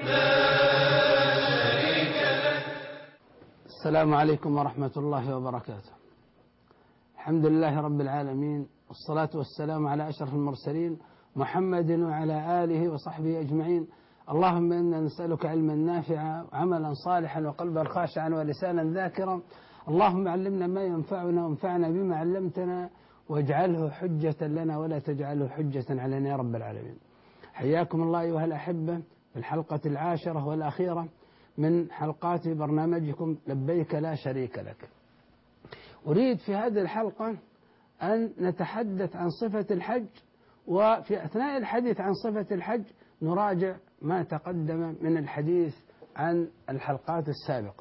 السلام عليكم ورحمة الله وبركاته. الحمد لله رب العالمين، والصلاة والسلام على أشرف المرسلين محمد وعلى آله وصحبه أجمعين. اللهم إنا نسألك علما نافعا وعملا صالحا وقلبا خاشعا ولسانا ذاكرا. اللهم علمنا ما ينفعنا وانفعنا بما علمتنا واجعله حجة لنا ولا تجعله حجة علينا يا رب العالمين. حياكم الله أيها الأحبة في الحلقة 10 والأخيرة من حلقات برنامجكم لبيك لا شريك لك. أريد في هذه الحلقة أن نتحدث عن صفة الحج، وفي أثناء الحديث عن صفة الحج نراجع ما تقدم من الحديث عن الحلقات السابقة.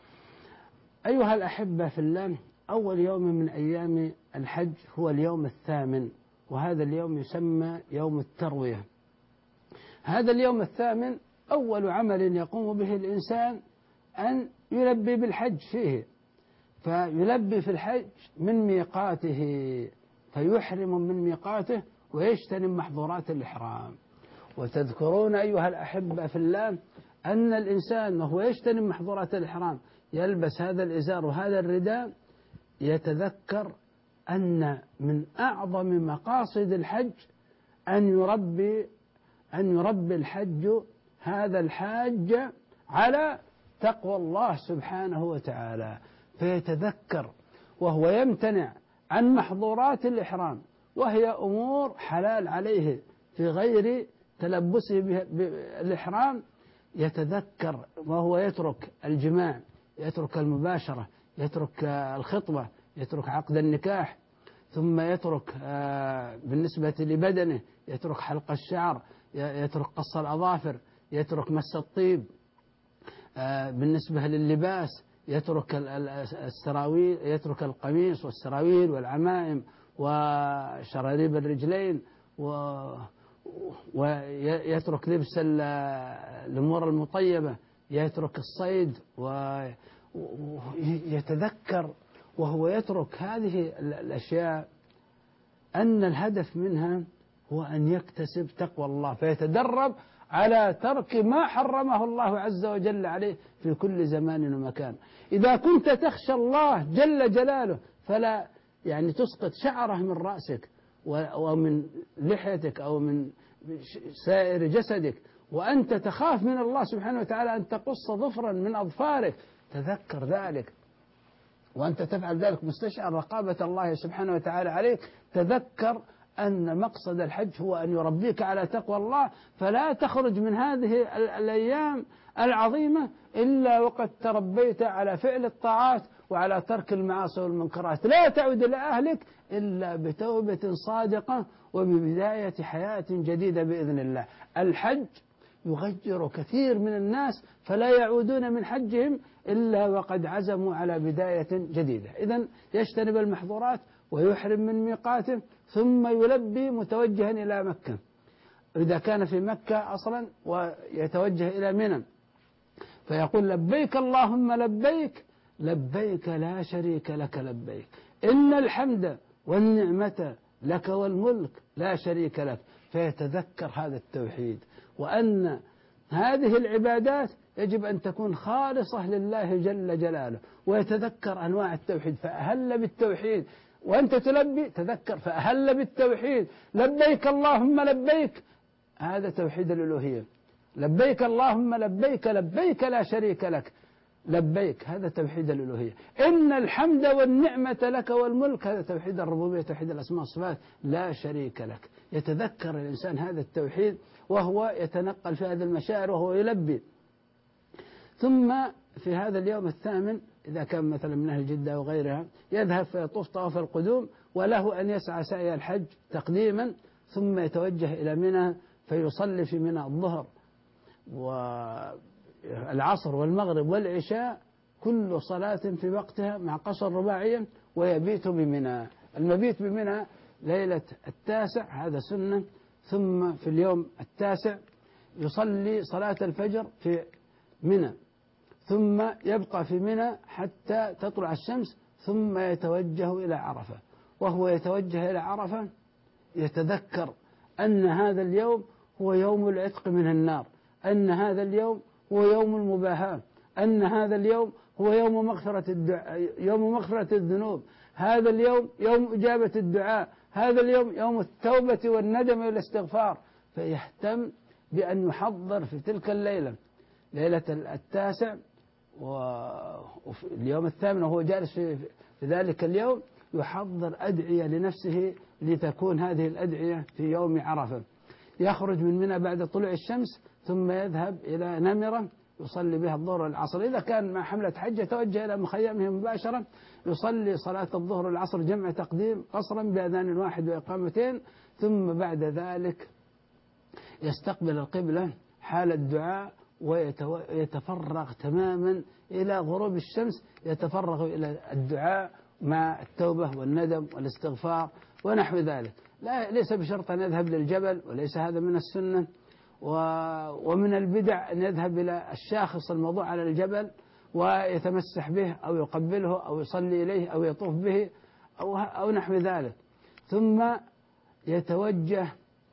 أيها الأحبة في الله، أول يوم من أيام الحج هو اليوم 8، وهذا اليوم يسمى يوم التروية. هذا اليوم 8 أول عمل يقوم به الإنسان أن يلبي بالحج فيه، فيلبي في الحج من ميقاته، فيحرم من ميقاته ويجتنب محظورات الإحرام. وتذكرون أيها الأحبة في الله أن الإنسان وهو يجتنب محظورات الإحرام يلبس هذا الإزار وهذا الرداء، يتذكر أن من أعظم مقاصد الحج أن يربي الحج هذا الحاج على تقوى الله سبحانه وتعالى، فيتذكر وهو يمتنع عن محظورات الإحرام وهي أمور حلال عليه في غير تلبسه بالإحرام. يتذكر وهو يترك الجماع، يترك المباشرة، يترك الخطبة، يترك عقد النكاح، ثم يترك بالنسبة لبدنه يترك حلق الشعر، يترك قص الأظافر، يترك مس الطيب. بالنسبة لللباس يترك السراويل، يترك القميص والسراويل والعمائم وشراريب الرجلين، ويترك لبس الأمور المطيبة، يترك الصيد، ويتذكر وهو يترك هذه الأشياء أن الهدف منها هو أن يكتسب تقوى الله، فيتدرب على ترك ما حرمه الله عز وجل عليه في كل زمان ومكان. إذا كنت تخشى الله جل جلاله فلا تسقط شعره من رأسك ومن لحيتك أو من سائر جسدك، وأنت تخاف من الله سبحانه وتعالى أن تقص ظفرا من أظفارك، تذكر ذلك وأنت تفعل ذلك مستشعر رقابة الله سبحانه وتعالى عليك. تذكر أن مقصد الحج هو أن يربيك على تقوى الله، فلا تخرج من هذه الأيام العظيمة إلا وقد تربيت على فعل الطاعات وعلى ترك المعاصي والمنكرات. لا تعود إلى أهلك إلا بتوبة صادقة وببداية حياة جديدة بإذن الله. الحج يغير كثير من الناس فلا يعودون من حجهم إلا وقد عزموا على بداية جديدة. إذن يجتنب المحظورات ويحرم من ميقاته، ثم يلبي متوجها إلى مكة إذا كان في مكة أصلا، ويتوجه إلى منى فيقول لبيك اللهم لبيك لبيك لا شريك لك لبيك إن الحمد والنعمة لك والملك لا شريك لك. فيتذكر هذا التوحيد وأن هذه العبادات يجب أن تكون خالصة لله جل جلاله، ويتذكر أنواع التوحيد. فأهل بالتوحيد وأنت تلبي تذكر فأهل بالتوحيد، لبيك اللهم لبيك، هذا توحيد الألوهية. لبيك اللهم لبيك لبيك لا شريك لك لبيك، هذا توحيد الألوهية. إن الحمد والنعمة لك والملك، هذا توحيد الربوبية، توحيد الأسماء والصفات، لا شريك لك. يتذكر الإنسان هذا التوحيد وهو يتنقل في هذه المشاعر وهو يلبي. ثم في هذا اليوم 8 إذا كان مثلا من أهل جدة وغيرها يذهب فيطوف طواف القدوم، وله أن يسعى سعي الحج تقديما، ثم يتوجه إلى منى فيصلي في منى الظهر والعصر والمغرب والعشاء، كل صلاة في وقتها مع قصر رباعية، ويبيت بمنى. المبيت بمنى ليلة 9 هذا سنة. ثم في اليوم 9 يصلي صلاة الفجر في منى، ثم يبقى في منى حتى تطلع الشمس، ثم يتوجه إلى عرفة. وهو يتوجه إلى عرفة يتذكر أن هذا اليوم هو يوم العتق من النار، أن هذا اليوم هو يوم المباهاة، أن هذا اليوم هو يوم مغفرة الذنوب، هذا اليوم يوم إجابة الدعاء، هذا اليوم يوم التوبة والندم والاستغفار. فيهتم بأن يحضر في تلك الليلة، ليلة 9 وفي اليوم 8 وهو جالس في ذلك اليوم يحضر أدعية لنفسه لتكون هذه الأدعية في يوم عرفة. يخرج من منى بعد طلوع الشمس ثم يذهب إلى نمرة يصلي بها الظهر والعصر. إذا كان مع حملة حج يتوجه إلى مخيمه مباشرة يصلي صلاة الظهر والعصر جمع تقديم قصرا بأذان واحد وإقامتين، ثم بعد ذلك يستقبل القبلة حال الدعاء ويتفرغ تماما إلى غروب الشمس، يتفرغ إلى الدعاء مع التوبة والندم والاستغفار ونحو ذلك. ليس بشرط أن يذهب للجبل، وليس هذا من السنة، ومن البدع أن يذهب إلى الشاخص الموضوع على الجبل ويتمسح به أو يقبله أو يصلي إليه أو يطوف به أو نحو ذلك. ثم يتوجه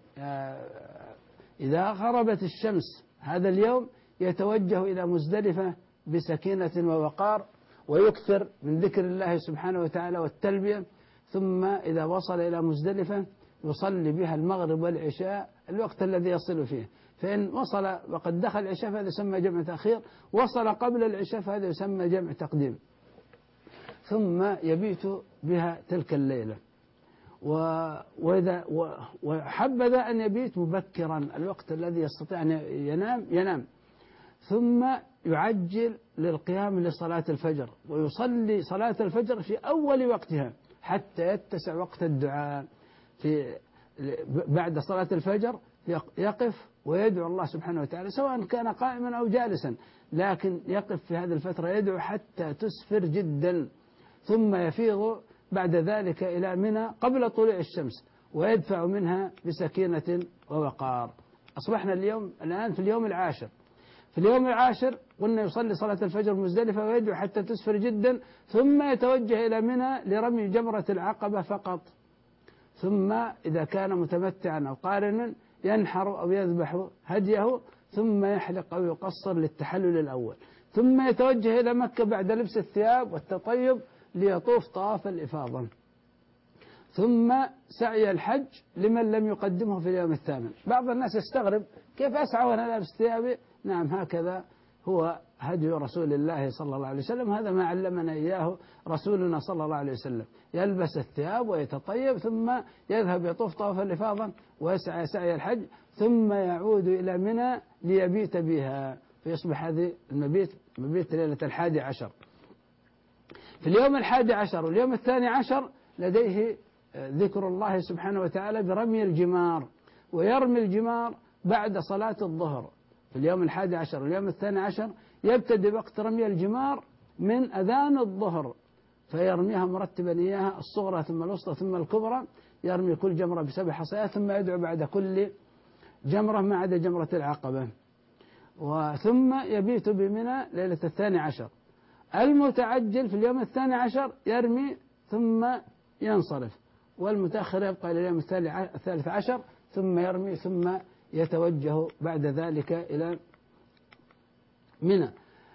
إذا غربت الشمس هذا اليوم يتوجه إلى مزدلفة بسكينة ووقار، ويكثر من ذكر الله سبحانه وتعالى والتلبية. ثم إذا وصل إلى مزدلفة يصلي بها المغرب والعشاء الوقت الذي يصل فيه، فإن وصل وقد دخل العشاء فهذا يسمى جمع تأخير، وصل قبل العشاء فهذا يسمى جمع تقديم. ثم يبيت بها تلك الليلة، وحبذا أن يبيت مبكرا الوقت الذي يستطيع أن ينام، ثم يعجل للقيام لصلاة الفجر ويصلي صلاة الفجر في أول وقتها حتى يتسع وقت الدعاء. بعد صلاة الفجر يقف ويدعو الله سبحانه وتعالى سواء كان قائما أو جالسا، لكن يقف في هذه الفترة يدعو حتى تسفر جدا، ثم يفيض بعد ذلك إلى منى قبل طلوع الشمس ويدفع منها بسكينة ووقار. أصبحنا الآن في اليوم العاشر. في اليوم العاشر قلنا يصلي صلاة الفجر مزدلفة ويدعو حتى تسفر جدا، ثم يتوجه إلى منى لرمي جمرة العقبة فقط. ثم إذا كان متمتعا أو قارنا ينحر أو يذبح هديه، ثم يحلق أو يقصر للتحلل الأول، ثم يتوجه إلى مكة بعد لبس الثياب والتطيب ليطوف طواف الإفاضة، ثم سعي الحج لمن لم يقدمه في اليوم 8. بعض الناس يستغرب كيف أسعى وأنا لابس ثيابي؟ نعم، هكذا هو هدي رسول الله صلى الله عليه وسلم، هذا ما علمنا إياه رسولنا صلى الله عليه وسلم، يلبس الثياب ويتطيب ثم يذهب يطوف طواف الإفاضة ويسعى سعي الحج، ثم يعود إلى منى ليبيت بها، فيصبح هذه مبيت ليلة 11. في اليوم 11 واليوم 12 لديه ذكر الله سبحانه وتعالى برمي الجمار، ويرمي الجمار بعد صلاة الظهر. في اليوم 11 واليوم 12 يبتدئ وقت رمي الجمار من أذان الظهر، فيرميها مرتبا إياها الصغرى ثم الوسطى ثم الكبرى، يرمي كل جمرة ب7 حصيات، ثم يدعو بعد كل جمرة ما عدا جمرة العقبة، ثم يبيت بمنى ليلة 12. المتعجل في اليوم 12 يرمي ثم ينصرف، والمتأخر يبقى إلى اليوم 13 ثم يرمي، ثم يتوجه بعد ذلك إلى منى.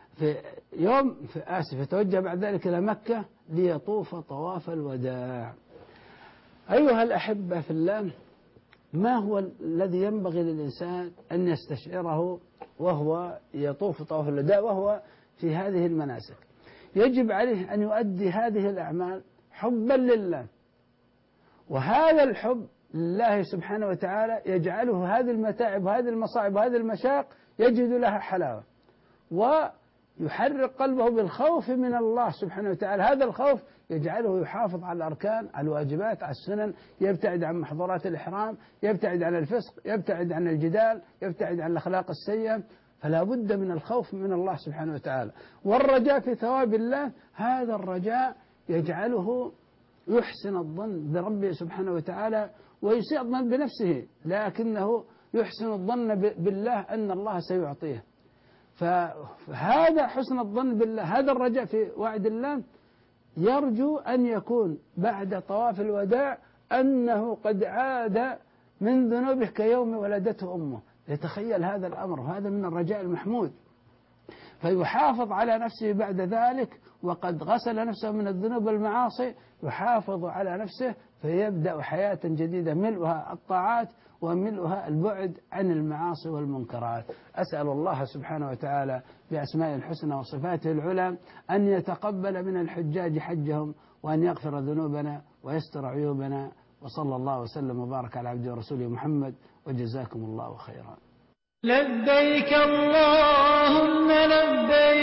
يتوجه بعد ذلك إلى مكة ليطوف طواف الوداع. أيها الأحبة في الله، ما هو الذي ينبغي للإنسان أن يستشعره وهو يطوف طواف الوداع وهو في هذه المناسك؟ يجب عليه أن يؤدي هذه الأعمال حبا لله، وهذا الحب لله سبحانه وتعالى يجعله هذه المتاعب وهذه المصاعب وهذه المشاق يجد لها حلاوة، ويحرك قلبه بالخوف من الله سبحانه وتعالى. هذا الخوف يجعله يحافظ على الأركان، على الواجبات، على السنن، يبتعد عن محظورات الإحرام، يبتعد عن الفسق، يبتعد عن الجدال، يبتعد عن الأخلاق السيئة. فلا بد من الخوف من الله سبحانه وتعالى، والرجاء في ثواب الله. هذا الرجاء يجعله يحسن الظن بربه سبحانه وتعالى ويسيء الظن بنفسه، لكنه يحسن الظن بالله أن الله سيعطيه. فهذا حسن الظن بالله، هذا الرجاء في وعد الله، يرجو أن يكون بعد طواف الوداع أنه قد عاد من ذنوبه كيوم ولدته أمه، يتخيل هذا الأمر، وهذا من الرجاء المحمود. فيحافظ على نفسه بعد ذلك، وقد غسل نفسه من الذنوب والمعاصي، يحافظ على نفسه فيبدأ حياة جديدة ملؤها الطاعات وملؤها البعد عن المعاصي والمنكرات. أسأل الله سبحانه وتعالى بأسمائه الحسنى وصفاته العلى أن يتقبل من الحجاج حجهم، وأن يغفر ذنوبنا ويستر عيوبنا. وصلى الله وسلم وبارك على عبده ورسوله محمد، وجزاكم الله خيرا. لبيك اللهم لبيك